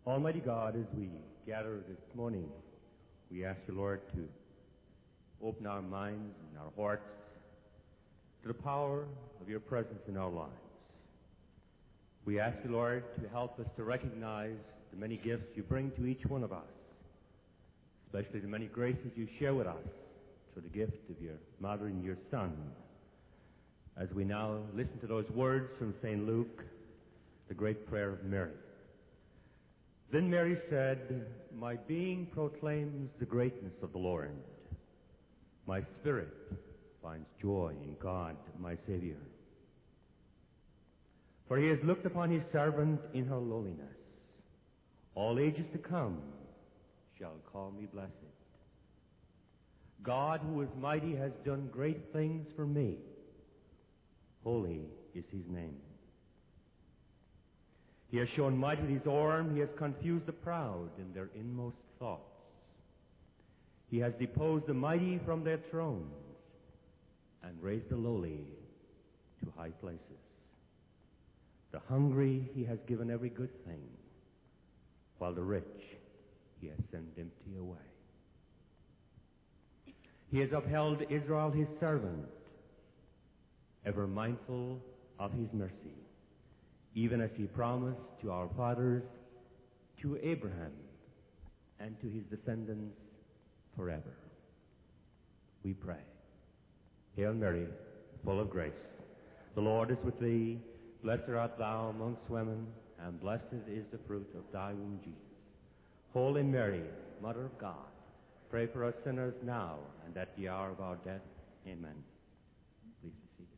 Almighty God, as we gather this morning, we ask you, Lord, to open our minds and our hearts to the power of your presence in our lives. We ask you, Lord, to help us to recognize the many gifts you bring to each one of us, especially the many graces you share with us through the gift of your Mother and your Son. As we now listen to those words from St. Luke, the great prayer of Mary. Then Mary said, "My being proclaims the greatness of the Lord. My spirit finds joy in God, my Savior. For he has looked upon his servant in her lowliness. All ages to come shall call me blessed. God, who is mighty, has done great things for me. Holy is his name. He has shown might with his arm. He has confused the proud in their inmost thoughts. He has deposed the mighty from their thrones and raised the lowly to high places. The hungry he has given every good thing, while the rich he has sent empty away. He has upheld Israel his servant, ever mindful of his mercy, even as he promised to our fathers, to Abraham, and to his descendants forever." We pray. Hail Mary, full of grace. The Lord is with thee. Blessed art thou amongst women, and blessed is the fruit of thy womb, Jesus. Holy Mary, Mother of God, pray for us sinners now and at the hour of our death. Amen. Please be seated.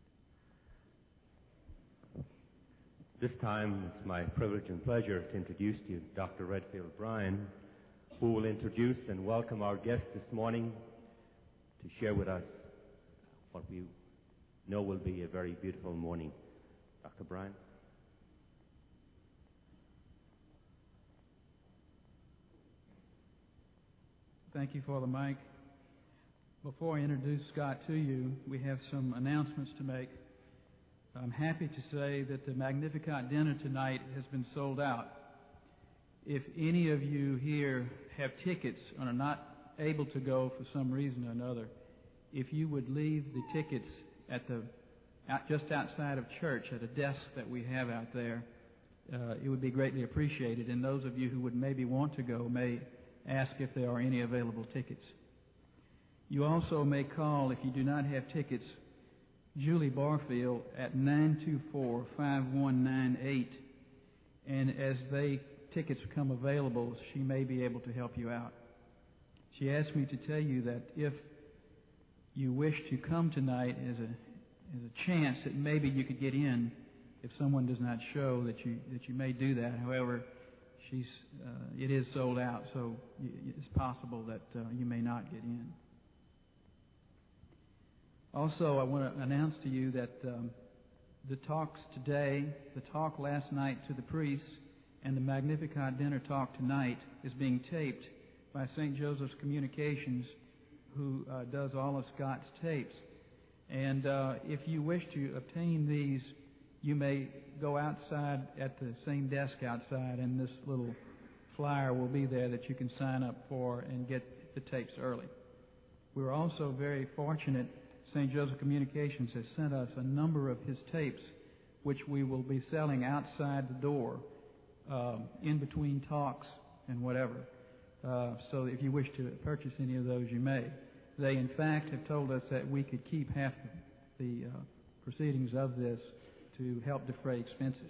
This time, it's my privilege and pleasure to introduce to you Dr. Redfield Bryan, who will introduce and welcome our guest this morning to share with us what we know will be a very beautiful morning. Dr. Bryan. Thank you for the mic. Before I introduce Scott to you, we have some announcements to make. I'm happy to say that the Magnificat dinner tonight has been sold out. If any of you here have tickets and are not able to go for some reason or another, if you would leave the tickets at just outside of church at a desk that we have out there, it would be greatly appreciated. And those of you who would maybe want to go may ask if there are any available tickets. You also may call, if you do not have tickets, Julie Barfield at 924-5198, and as tickets become available, she may be able to help you out. She asked me to tell you that if you wish to come tonight as a chance that maybe you could get in, if someone does not show, that you may do that. However, it is sold out, so it's possible that you may not get in. Also, I want to announce to you that the talks today, the talk last night to the priests, and the Magnificat dinner talk tonight is being taped by St. Joseph's Communications, who does all of Scott's tapes. And if you wish to obtain these, you may go outside at the same desk outside, and this little flyer will be there that you can sign up for and get the tapes early. We're also very fortunate. St. Joseph Communications has sent us a number of his tapes, which we will be selling outside the door, in between talks and whatever. So if you wish to purchase any of those, you may. They, in fact, have told us that we could keep half the proceedings of this to help defray expenses.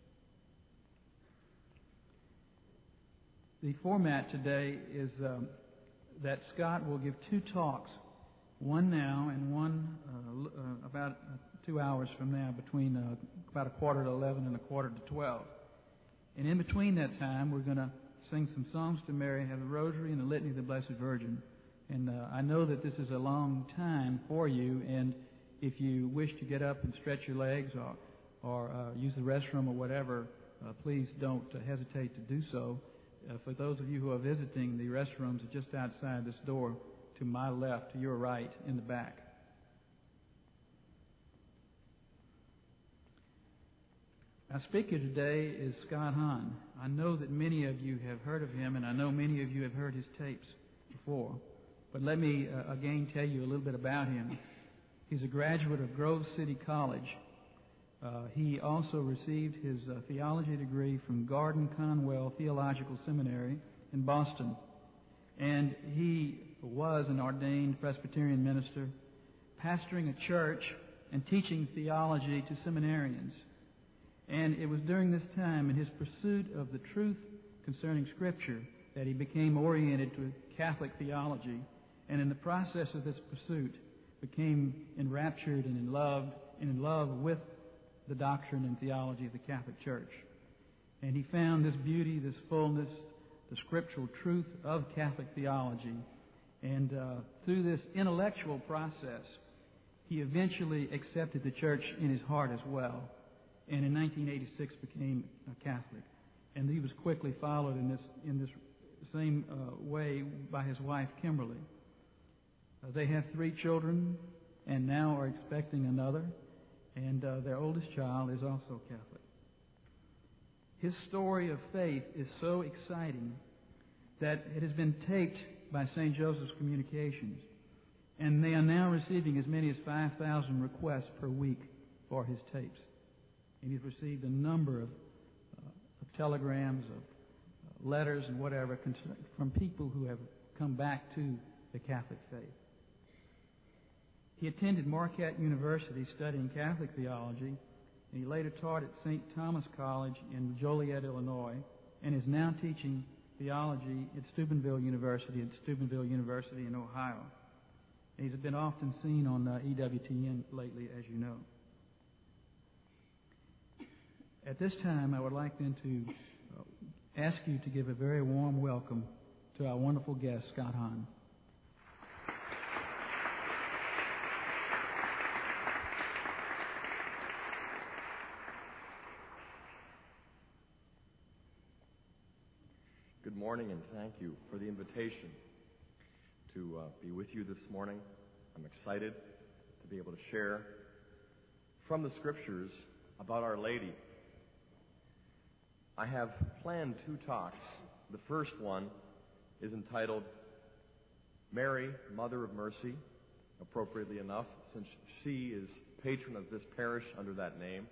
The format today is that Scott will give two talks, one now and one about 2 hours from now, between about 11:15 and 12:15. And in between that time, we're going to sing some songs to Mary, have the Rosary and the Litany of the Blessed Virgin. And I know that this is a long time for you, and if you wish to get up and stretch your legs or use the restroom or whatever, please don't hesitate to do so. For those of you who are visiting, the restrooms are just outside this door, to my left, to your right, in the back. Our speaker today is Scott Hahn. I know that many of you have heard of him, and I know many of you have heard his tapes before. But let me again tell you a little bit about him. He's a graduate of Grove City College. He also received his theology degree from Gordon Conwell Theological Seminary in Boston. And he was an ordained Presbyterian minister, pastoring a church and teaching theology to seminarians. And it was during this time, in his pursuit of the truth concerning Scripture, that he became oriented to Catholic theology, and in the process of this pursuit became enraptured and in love with the doctrine and theology of the Catholic Church. And he found this beauty, this fullness, the scriptural truth of Catholic theology. And through this intellectual process, he eventually accepted the church in his heart as well, and in 1986 became a Catholic. And he was quickly followed in this same way by his wife, Kimberly. They have 3 children and now are expecting another, and their oldest child is also Catholic. His story of faith is so exciting that it has been taped by St. Joseph's Communications, and they are now receiving as many as 5,000 requests per week for his tapes. And he's received a number of telegrams, of letters and whatever from people who have come back to the Catholic faith. He attended Marquette University studying Catholic theology, and he later taught at St. Thomas College in Joliet, Illinois, and is now teaching theology at Steubenville University in Ohio. And he's been often seen on EWTN lately, as you know. At this time, I would like then to ask you to give a very warm welcome to our wonderful guest, Scott Hahn. Good morning, and thank you for the invitation to be with you this morning. I'm excited to be able to share from the Scriptures about Our Lady. I have planned 2 talks. The first one is entitled Mary, Mother of Mercy, appropriately enough, since she is patron of this parish under that name.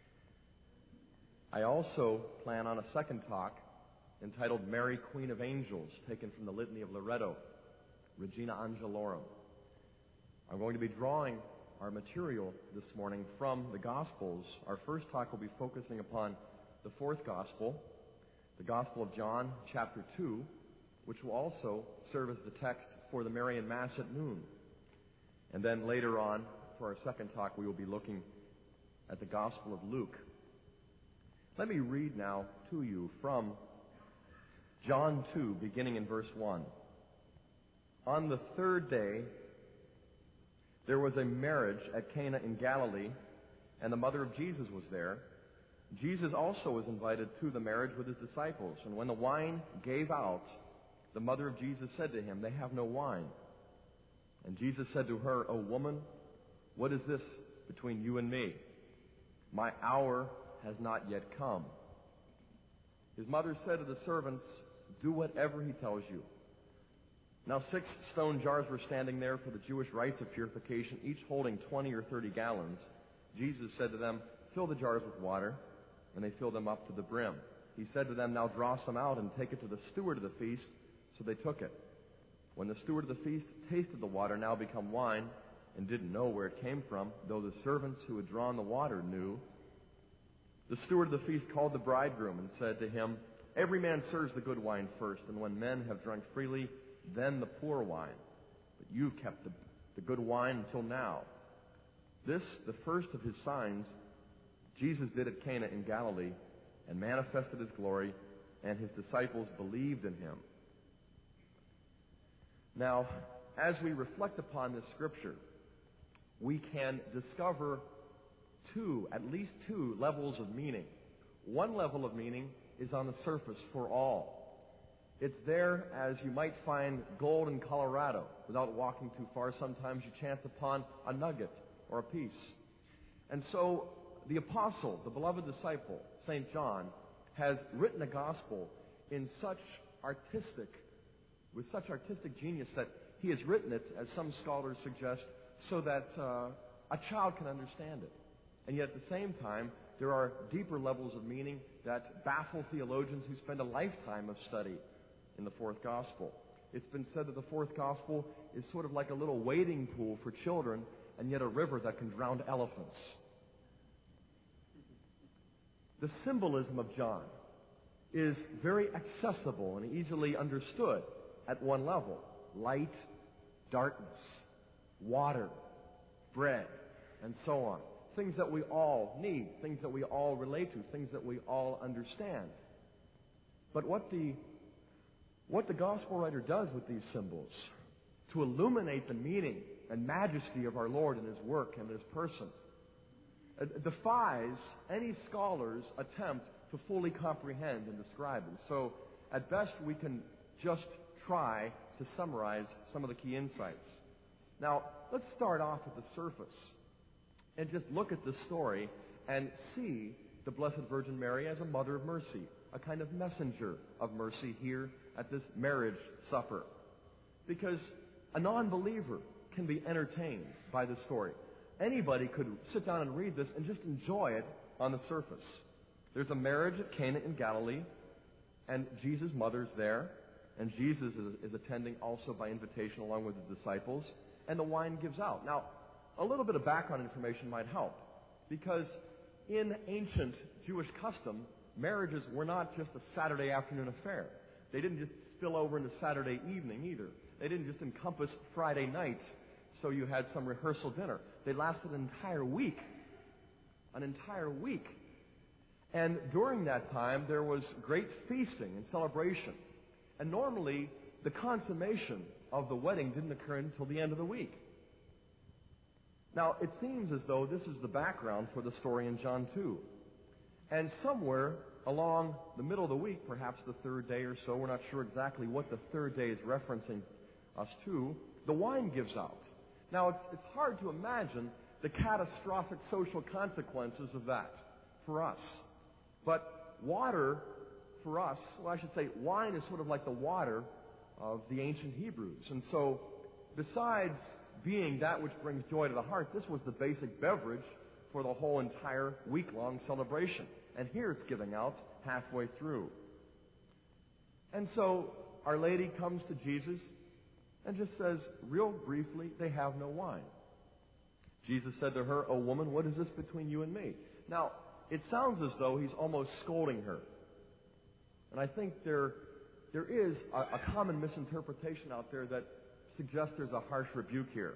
I also plan on a second talk entitled Mary, Queen of Angels, taken from the Litany of Loretto, Regina Angelorum. I'm going to be drawing our material this morning from the Gospels. Our first talk will be focusing upon the 4th Gospel, the Gospel of John, chapter 2, which will also serve as the text for the Marian Mass at noon. And then later on, for our second talk, we will be looking at the Gospel of Luke. Let me read now to you from John 2, beginning in verse 1. On the 3rd day, there was a marriage at Cana in Galilee, and the mother of Jesus was there. Jesus also was invited to the marriage with his disciples. And when the wine gave out, the mother of Jesus said to him, "They have no wine." And Jesus said to her, "O woman, what is this between you and me? My hour has not yet come." His mother said to the servants, "Do whatever he tells you." Now 6 stone jars were standing there for the Jewish rites of purification, each holding 20 or 30 gallons. Jesus said to them, "Fill the jars with water." And they filled them up to the brim. He said to them, "Now draw some out and take it to the steward of the feast." So they took it. When the steward of the feast tasted the water, now become wine, and didn't know where it came from, though the servants who had drawn the water knew, the steward of the feast called the bridegroom and said to him, "Every man serves the good wine first, and when men have drunk freely, then the poor wine. But you've kept the good wine until now." This, the first of his signs, Jesus did at Cana in Galilee, and manifested his glory, and his disciples believed in him. Now, as we reflect upon this Scripture, we can discover at least two levels of meaning. One level of meaning is on the surface for all. It's there as you might find gold in Colorado. Without walking too far, sometimes you chance upon a nugget or a piece. And so the apostle, the beloved disciple, St. John, has written a gospel in with such artistic genius that he has written it, as some scholars suggest, so that a child can understand it. And yet at the same time, there are deeper levels of meaning that baffle theologians who spend a lifetime of study in the fourth gospel. It's been said that the fourth gospel is sort of like a little wading pool for children, and yet a river that can drown elephants. The symbolism of John is very accessible and easily understood at one level. Light, darkness, water, bread, and so on. Things that we all need, things that we all relate to, things that we all understand. But what the gospel writer does with these symbols to illuminate the meaning and majesty of our Lord and His work and His person defies any scholar's attempt to fully comprehend and describe it. So, at best, we can just try to summarize some of the key insights. Now, let's start off at the surface and just look at this story and see the Blessed Virgin Mary as a mother of mercy, a kind of messenger of mercy here at this marriage supper. Because a non-believer can be entertained by this story. Anybody could sit down and read this and just enjoy it on the surface. There's a marriage at Cana in Galilee, and Jesus' mother's there, and Jesus is attending also by invitation along with his disciples, and the wine gives out. Now, a little bit of background information might help, because in ancient Jewish custom, marriages were not just a Saturday afternoon affair. They didn't just spill over into Saturday evening either. They didn't just encompass Friday night, so you had some rehearsal dinner. They lasted an entire week. An entire week. And during that time, there was great feasting and celebration. And normally, the consummation of the wedding didn't occur until the end of the week. Now, it seems as though this is the background for the story in John 2. And somewhere along the middle of the week, perhaps the third day or so, we're not sure exactly what the third day is referencing us to, the wine gives out. Now, it's hard to imagine the catastrophic social consequences of that for us. But water, for us, well, I should say, wine is sort of like the water of the ancient Hebrews. And so, besides being that which brings joy to the heart, this was the basic beverage for the whole entire week-long celebration. And here it's giving out halfway through. And so, Our Lady comes to Jesus and just says, real briefly, they have no wine. Jesus said to her, "O woman, what is this between you and me?" Now, it sounds as though he's almost scolding her. And I think there is a common misinterpretation out there that suggests there's a harsh rebuke here.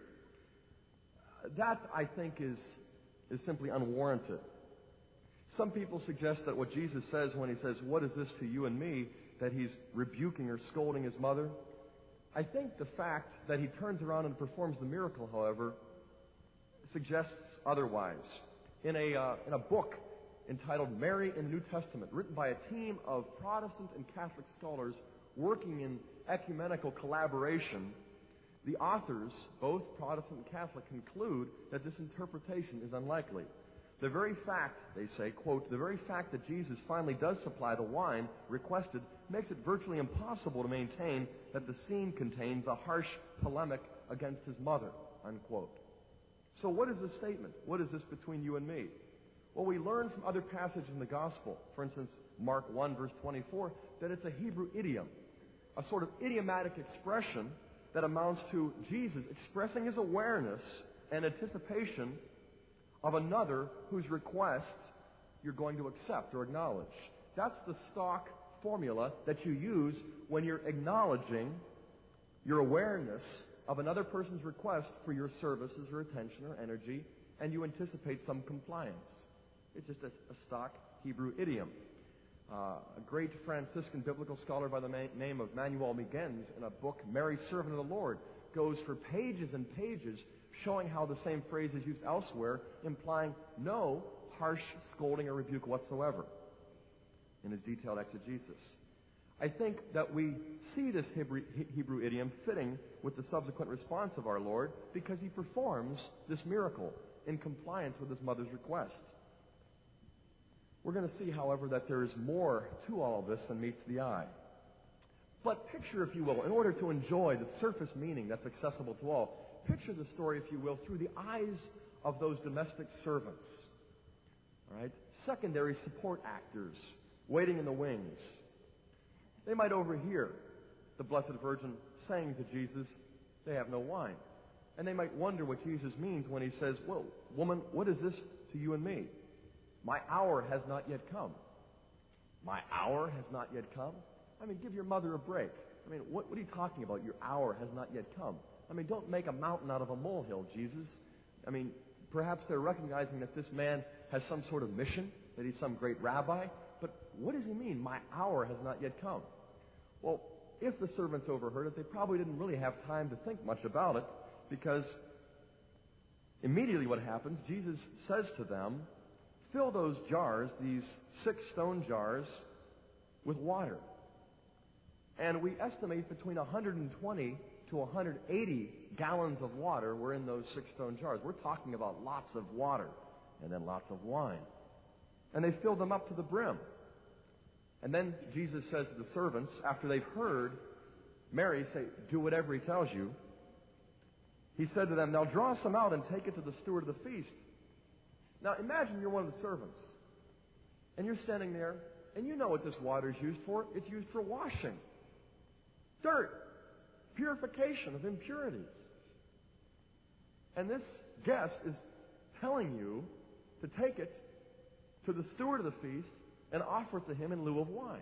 That, I think, is simply unwarranted. Some people suggest that what Jesus says when he says, "What is this to you and me?" that he's rebuking or scolding his mother. I think the fact that he turns around and performs the miracle, however, suggests otherwise. In a book entitled Mary in the New Testament, written by a team of Protestant and Catholic scholars working in ecumenical collaboration, the authors, both Protestant and Catholic, conclude that this interpretation is unlikely. The very fact, they say, quote, "the very fact that Jesus finally does supply the wine requested makes it virtually impossible to maintain that the scene contains a harsh polemic against his mother," unquote. So what is this statement? What is this between you and me? Well, we learn from other passages in the Gospel, for instance, Mark 1, verse 24, that it's a Hebrew idiom, a sort of idiomatic expression that amounts to Jesus expressing his awareness and anticipation of another whose request you're going to accept or acknowledge. That's the stock formula that you use when you're acknowledging your awareness of another person's request for your services or attention or energy, and you anticipate some compliance. It's just a stock Hebrew idiom. A great Franciscan biblical scholar by the name of Manuel Miguens, in a book, Mary, Servant of the Lord, goes for pages and pages showing how the same phrase is used elsewhere, implying no harsh scolding or rebuke whatsoever in his detailed exegesis. I think that we see this Hebrew idiom fitting with the subsequent response of our Lord because he performs this miracle in compliance with his mother's request. We're going to see, however, that there is more to all of this than meets the eye. But picture, if you will, in order to enjoy the surface meaning that's accessible to all, picture the story, if you will, through the eyes of those domestic servants. All right? Secondary support actors waiting in the wings. They might overhear the Blessed Virgin saying to Jesus, they have no wine. And they might wonder what Jesus means when he says, well, woman, what is this to you and me? My hour has not yet come. My hour has not yet come? I mean, give your mother a break. I mean, what are you talking about? Your hour has not yet come. I mean, don't make a mountain out of a molehill, Jesus. I mean, perhaps they're recognizing that this man has some sort of mission, that he's some great rabbi. But what does he mean, my hour has not yet come? Well, if the servants overheard it, they probably didn't really have time to think much about it, because immediately what happens, Jesus says to them, fill those jars, these 6 stone jars, with water. And we estimate between 120 to 180 gallons of water were in those 6 stone jars. We're talking about lots of water and then lots of wine. And they filled them up to the brim. And then Jesus says to the servants, after they've heard Mary say, do whatever he tells you, he said to them, now draw some out and take it to the steward of the feast. Now imagine you're one of the servants, and you're standing there, and you know what this water is used for. It's used for washing. Dirt. Purification of impurities. And this guest is telling you to take it to the steward of the feast and offer it to him in lieu of wine.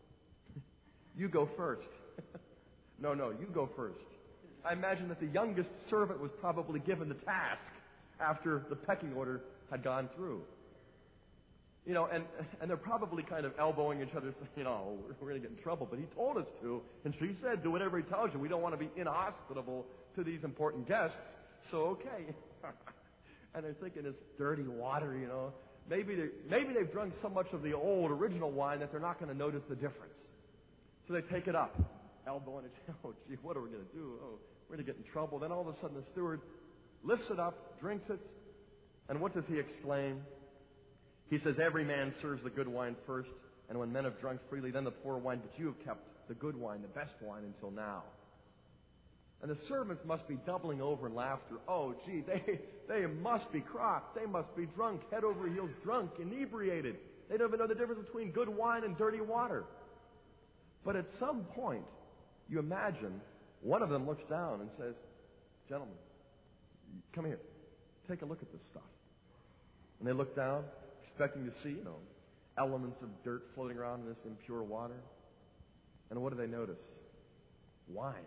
You go first. No, you go first. I imagine that the youngest servant was probably given the task after the pecking order had gone through. You know, and they're probably kind of elbowing each other, saying, you know, we're going to get in trouble. But he told us to, and she said, do whatever he tells you. We don't want to be inhospitable to these important guests, so okay. And they're thinking it's dirty water, you know. Maybe they've drunk so much of the old original wine that they're not going to notice the difference. So they take it up, elbowing each other. Oh, gee, what are we going to do? Oh, we're going to get in trouble. Then all of a sudden the steward lifts it up, drinks it, and what does he exclaim? He says, every man serves the good wine first, and when men have drunk freely, then the poor wine, but you have kept the good wine, the best wine, until now. And the servants must be doubling over in laughter. Oh, gee, they must be crocked. They must be drunk, head over heels drunk, inebriated. They don't even know the difference between good wine and dirty water. But at some point, you imagine, one of them looks down and says, gentlemen, come here. Take a look at this stuff. And they look down, expecting to see, you know, elements of dirt floating around in this impure water. And what do they notice? Wine.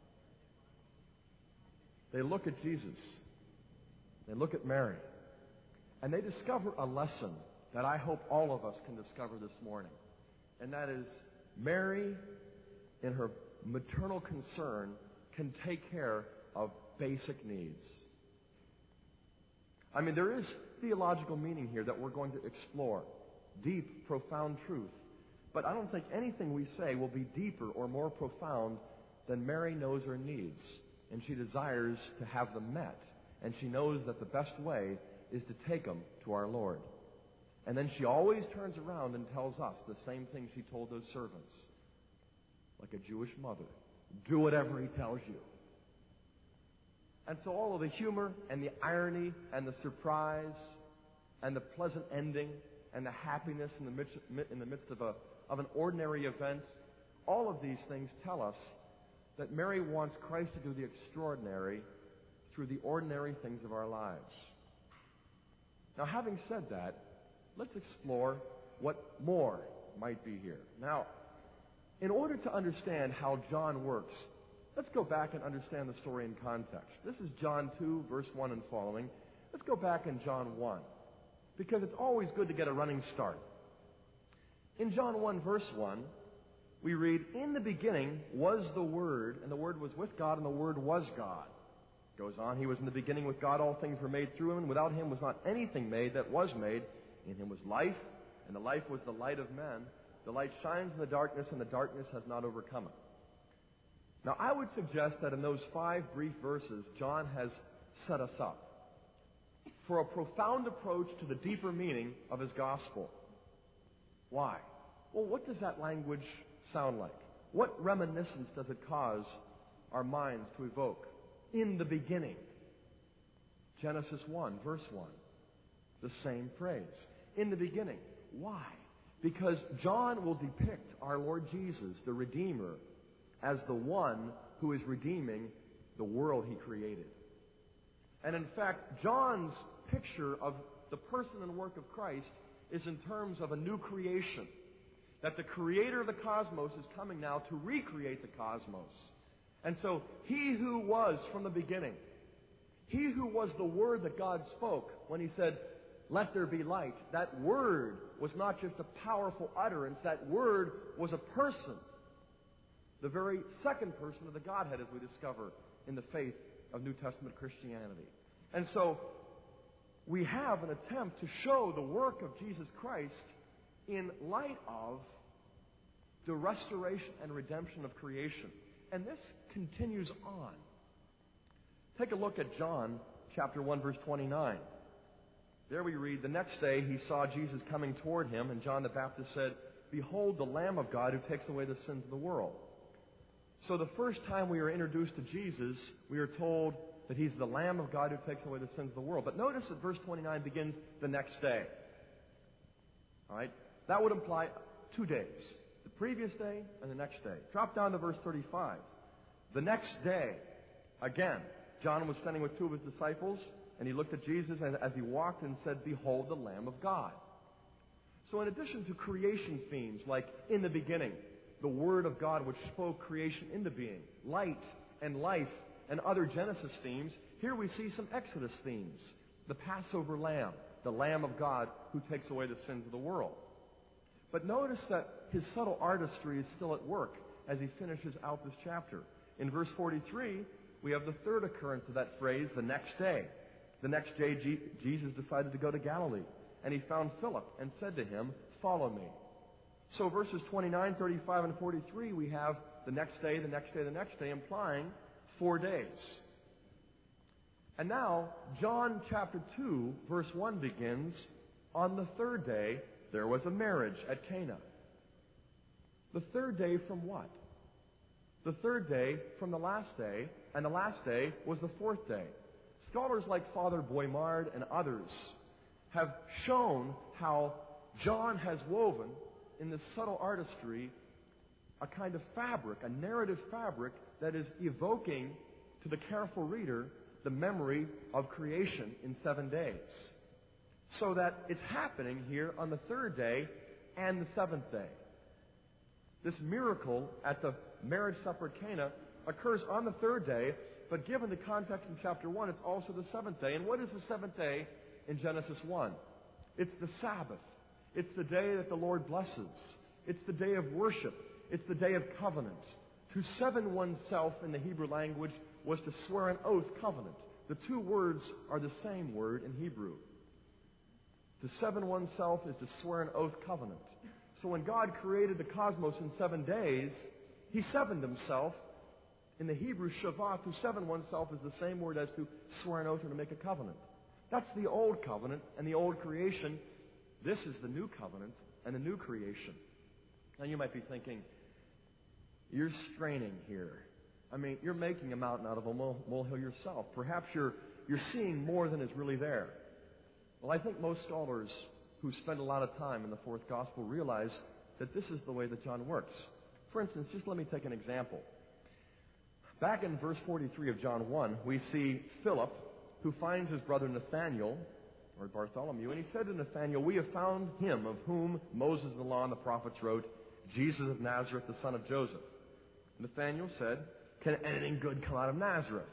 They look at Jesus. They look at Mary. And they discover a lesson that I hope all of us can discover this morning. And that is, Mary, in her maternal concern, can take care of basic needs. I mean, there is theological meaning here that we're going to explore. Deep, profound truth. But I don't think anything we say will be deeper or more profound than Mary knows her needs. And she desires to have them met. And she knows that the best way is to take them to our Lord. And then she always turns around and tells us the same thing she told those servants. Like a Jewish mother. Do whatever he tells you. And so all of the humor and the irony and the surprise and the pleasant ending and the happiness in the midst of an ordinary event, all of these things tell us that Mary wants Christ to do the extraordinary through the ordinary things of our lives. Now, having said that, let's explore what more might be here. Now, in order to understand how John works, let's go back and understand the story in context. This is John 2, verse 1 and following. Let's go back in John 1, because it's always good to get a running start. In John 1, verse 1, we read, in the beginning was the Word, and the Word was with God, and the Word was God. It goes on, he was in the beginning with God, all things were made through him, and without him was not anything made that was made. In him was life, and the life was the light of men. The light shines in the darkness, and the darkness has not overcome it. Now, I would suggest that in those 5 brief verses, John has set us up for a profound approach to the deeper meaning of his gospel. Why? Well, what does that language sound like? What reminiscence does it cause our minds to evoke? In the beginning. Genesis 1, verse 1. The same phrase. In the beginning. Why? Because John will depict our Lord Jesus, the Redeemer, as the one who is redeeming the world he created. And in fact, John's picture of the person and work of Christ is in terms of a new creation. That the creator of the cosmos is coming now to recreate the cosmos. And so, he who was from the beginning, he who was the word that God spoke when he said, "Let there be light," that word was not just a powerful utterance, that word was a person. The very second person of the Godhead, as we discover in the faith of New Testament Christianity. And so, we have an attempt to show the work of Jesus Christ in light of the restoration and redemption of creation. And this continues on. Take a look at John chapter 1, verse 29. There we read, "The next day he saw Jesus coming toward him, and John the Baptist said, 'Behold the Lamb of God who takes away the sins of the world.'" So the first time we are introduced to Jesus, we are told that he's the Lamb of God who takes away the sins of the world. But notice that verse 29 begins the next day. All right? That would imply 2 days. The previous day and the next day. Drop down to verse 35. The next day, again, John was standing with two of his disciples, and he looked at Jesus as he walked and said, "Behold the Lamb of God." So in addition to creation themes like in the beginning, the Word of God which spoke creation into being, light and life and other Genesis themes, here we see some Exodus themes. The Passover Lamb, the Lamb of God who takes away the sins of the world. But notice that his subtle artistry is still at work as he finishes out this chapter. In verse 43, we have the third occurrence of that phrase, the next day. The next day, Jesus decided to go to Galilee, and he found Philip and said to him, "Follow me." So verses 29, 35, and 43, we have the next day, the next day, the next day, implying 4 days. And now, John chapter 2, verse 1 begins, "On the third day, there was a marriage at Cana." The third day from what? The third day from the last day, and the last day was the fourth day. Scholars like Father Boimard and others have shown how John has woven, in this subtle artistry, a kind of fabric, a narrative fabric that is evoking to the careful reader the memory of creation in 7 days. So that it's happening here on the third day and the seventh day. This miracle at the marriage supper at Cana occurs on the third day, but given the context in chapter 1, it's also the seventh day. And what is the seventh day in Genesis 1? It's the Sabbath. It's the day that the Lord blesses. It's the day of worship. It's the day of covenant. To seven oneself in the Hebrew language was to swear an oath covenant. The two words are the same word in Hebrew. To seven oneself is to swear an oath covenant. So when God created the cosmos in 7 days, he sevened himself. In the Hebrew, Shabbat, to seven oneself is the same word as to swear an oath or to make a covenant. That's the old covenant and the old creation. This is the new covenant and the new creation. Now you might be thinking, you're straining here. I mean, you're making a mountain out of a molehill yourself. Perhaps you're seeing more than is really there. Well, I think most scholars who spend a lot of time in the fourth gospel realize that this is the way that John works. For instance, just let me take an example. Back in verse 43 of John 1, we see Philip, who finds his brother Nathanael, or Bartholomew, and he said to Nathanael, "We have found him of whom Moses and the law and the prophets wrote, Jesus of Nazareth, the son of Joseph." Nathanael said, "Can anything good come out of Nazareth?"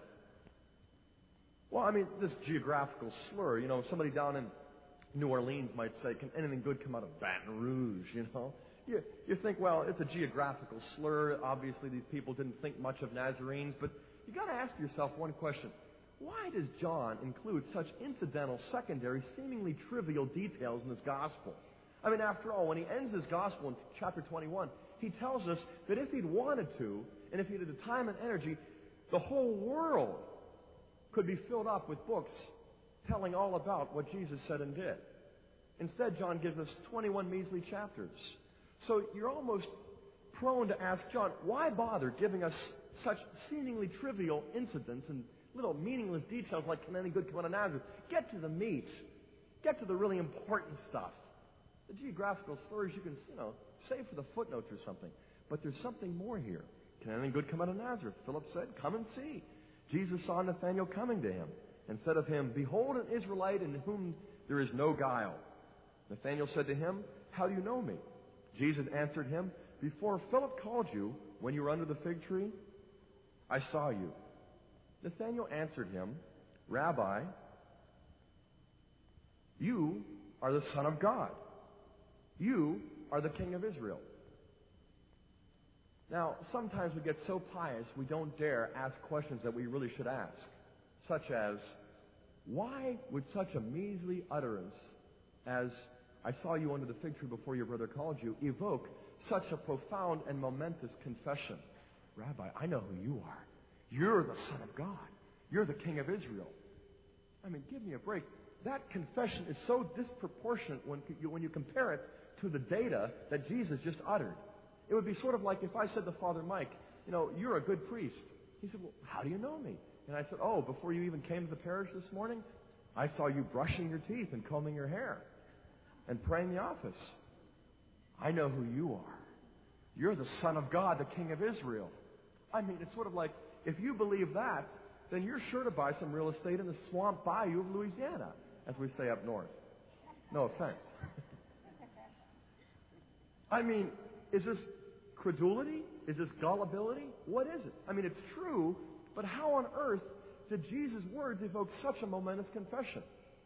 Well, I mean, this geographical slur, somebody down in New Orleans might say, "Can anything good come out of Baton Rouge?" You think, well, it's a geographical slur. Obviously, these people didn't think much of Nazarenes, but you got to ask yourself one question. Why does John include such incidental, secondary, seemingly trivial details in this gospel? I mean, after all, when he ends his gospel in chapter 21, he tells us that if he'd wanted to, and if he had the time and energy, the whole world could be filled up with books telling all about what Jesus said and did. Instead, John gives us 21 measly chapters. So you're almost prone to ask John, why bother giving us such seemingly trivial incidents and little meaningless details like can any good come out of Nazareth? Get to the meat. Get to the really important stuff. The geographical slurs you can, save for the footnotes or something. But there's something more here. Can anything good come out of Nazareth? Philip said, come and see. Jesus saw Nathanael coming to him and said of him, behold an Israelite in whom there is no guile. Nathanael said to him, how do you know me? Jesus answered him, before Philip called you, when you were under the fig tree, I saw you. Nathanael answered him, Rabbi, you are the Son of God. You are the King of Israel. Now, sometimes we get so pious we don't dare ask questions that we really should ask, such as, why would such a measly utterance as, I saw you under the fig tree before your brother called you, evoke such a profound and momentous confession? Rabbi, I know who you are. You're the Son of God. You're the King of Israel. I mean, give me a break. That confession is so disproportionate when you compare it to the data that Jesus just uttered. It would be sort of like if I said to Father Mike, you're a good priest. He said, well, how do you know me? And I said, oh, before you even came to the parish this morning, I saw you brushing your teeth and combing your hair and praying the office. I know who you are. You're the Son of God, the King of Israel. I mean, it's sort of like, if you believe that, then you're sure to buy some real estate in the swamp bayou of Louisiana, as we say up north. No offense. I mean, is this credulity? Is this gullibility? What is it? I mean, it's true, but how on earth did Jesus' words evoke such a momentous confession?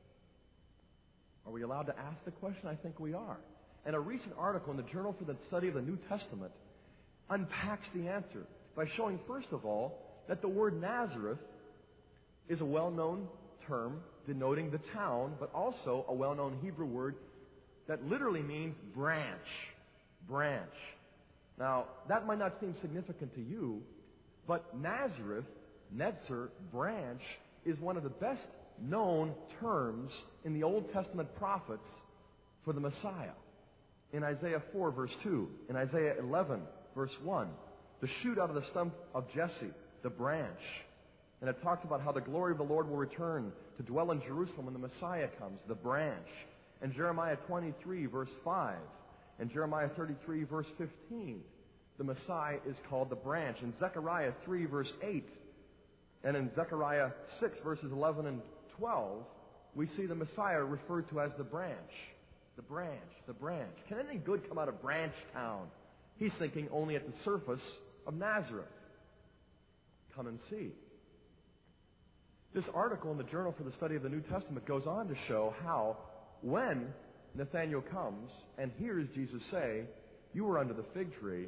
Are we allowed to ask the question? I think we are. And a recent article in the Journal for the Study of the New Testament unpacks the answer by showing, first of all, that the word Nazareth is a well-known term denoting the town, but also a well-known Hebrew word that literally means branch. Branch. Now, that might not seem significant to you, but Nazareth, Netzer, branch, is one of the best known terms in the Old Testament prophets for the Messiah. In Isaiah 4, verse 2, in Isaiah 11, verse 1, the shoot out of the stump of Jesse, the branch. And it talks about how the glory of the Lord will return to dwell in Jerusalem when the Messiah comes, the branch. And Jeremiah 23, verse 5, and Jeremiah 33, verse 15, the Messiah is called the branch. In Zechariah 3, verse 8, and in Zechariah 6, verses 11 and 12, we see the Messiah referred to as the branch. The branch, the branch. Can anything good come out of Branch Town? He's thinking only at the surface of Nazareth. Come and see. This article in the Journal for the Study of the New Testament goes on to show how when Nathanael comes and hears Jesus say, you were under the fig tree,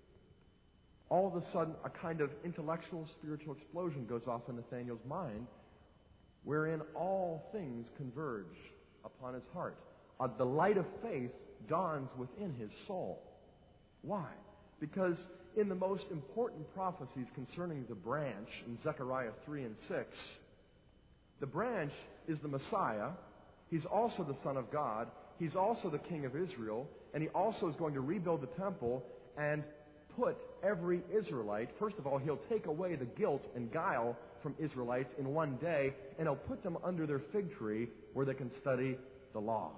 all of a sudden a kind of intellectual, spiritual explosion goes off in Nathanael's mind, wherein all things converge upon his heart. The light of faith dawns within his soul. Why? Because in the most important prophecies concerning the branch, in Zechariah 3 and 6, the branch is the Messiah. He's also the Son of God. He's also the King of Israel. And he also is going to rebuild the temple and put every Israelite, first of all, he'll take away the guilt and guile from Israelites in one day, and he'll put them under their fig tree where they can study the law.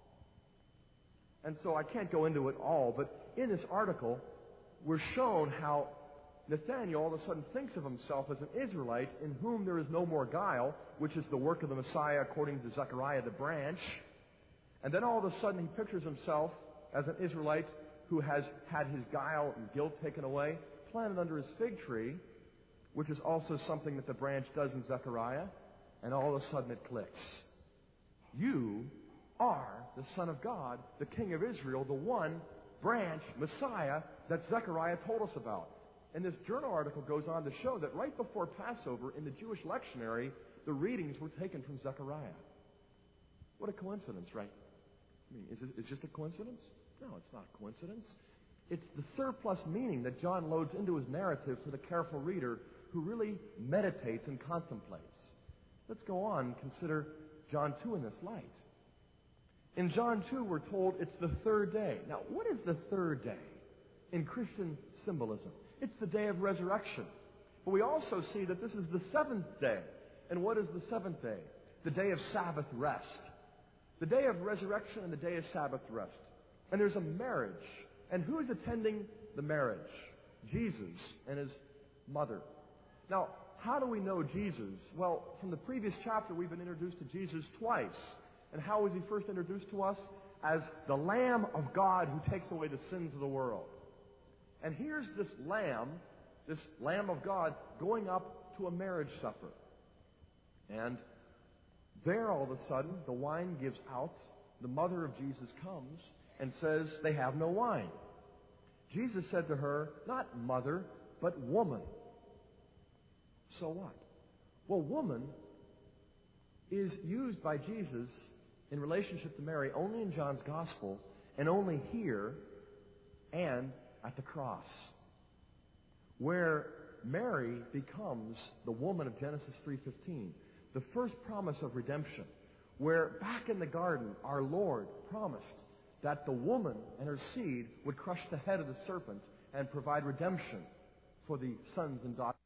And so I can't go into it all, but in this article, we're shown how Nathanael all of a sudden thinks of himself as an Israelite in whom there is no more guile, which is the work of the Messiah according to Zechariah the branch. And then all of a sudden he pictures himself as an Israelite who has had his guile and guilt taken away, planted under his fig tree, which is also something that the branch does in Zechariah, and all of a sudden it clicks. You are the Son of God, the King of Israel, the one branch Messiah that Zechariah told us about. And this journal article goes on to show that right before Passover in the Jewish lectionary, the readings were taken from Zechariah. What a coincidence, right? I mean, is it just a coincidence? No, it's not a coincidence. It's the surplus meaning that John loads into his narrative for the careful reader who really meditates and contemplates. Let's go on and consider John 2 in this light. In John 2, we're told it's the third day. Now, what is the third day in Christian symbolism? It's the day of resurrection. But we also see that this is the seventh day. And what is the seventh day? The day of Sabbath rest. The day of resurrection and the day of Sabbath rest. And there's a marriage. And who is attending the marriage? Jesus and his mother. Now, how do we know Jesus? Well, from the previous chapter, we've been introduced to Jesus twice. And how was he first introduced to us? As the Lamb of God who takes away the sins of the world. And here's this Lamb of God, going up to a marriage supper. And there, all of a sudden, the wine gives out. The mother of Jesus comes and says they have no wine. Jesus said to her, not mother, but woman. So what? Well, woman is used by Jesus in relationship to Mary only in John's Gospel and only here and at the cross, where Mary becomes the woman of Genesis 3:15, the first promise of redemption, where back in the garden our Lord promised that the woman and her seed would crush the head of the serpent and provide redemption for the sons and daughters